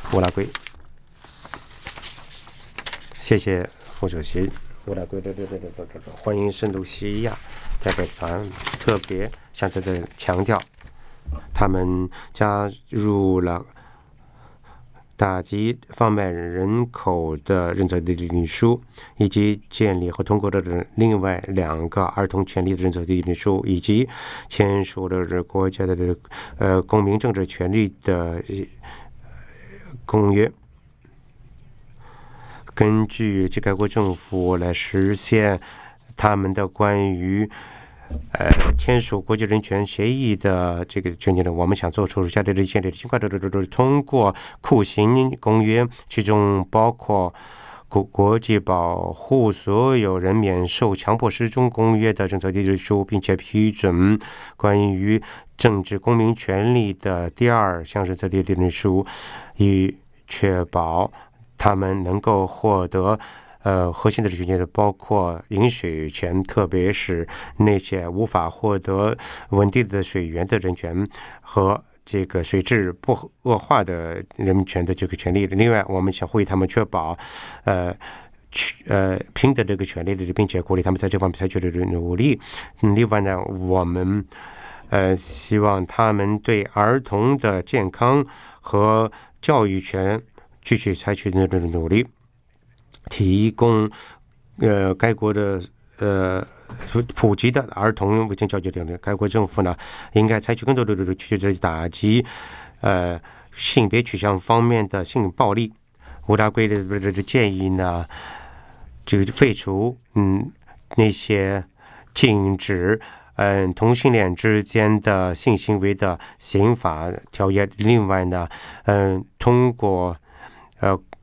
乌拉圭。谢谢副主席。乌拉圭的欢迎圣卢西亚代表团特别向在这强调，他们加入了打击贩卖人口的认证的领书，以及建立和通过的另外2个儿童权利的认证的领书，以及签署了国家的公民政治权利的公约。根据该国政府来实现他们的关于签署国际人权协议的这个权利呢，我们想做出以下的建立的情况通过酷刑公约，其中包括国际保护所有人免受强迫失踪公约的政策立书，并且批准关于政治公民权利的第2项政策立书，以确保他们能够获得核心的权利，包括饮水权，特别是那些无法获得稳定的水源的人权和这个水质不恶化的人权的这个权利。另外，我们想呼吁他们确保平等这个权利的，并且鼓励他们在这方面采取的努力。另外呢，我们希望他们对儿童的健康和教育权继续采取那种努力，提供该国的普及的儿童卫生教育等等。该国政府呢，应该采取更多的去打击性别取向方面的性暴力。乌拉圭的建议呢，就废除那些禁止同性恋之间的性行为的刑法条约。另外呢，通过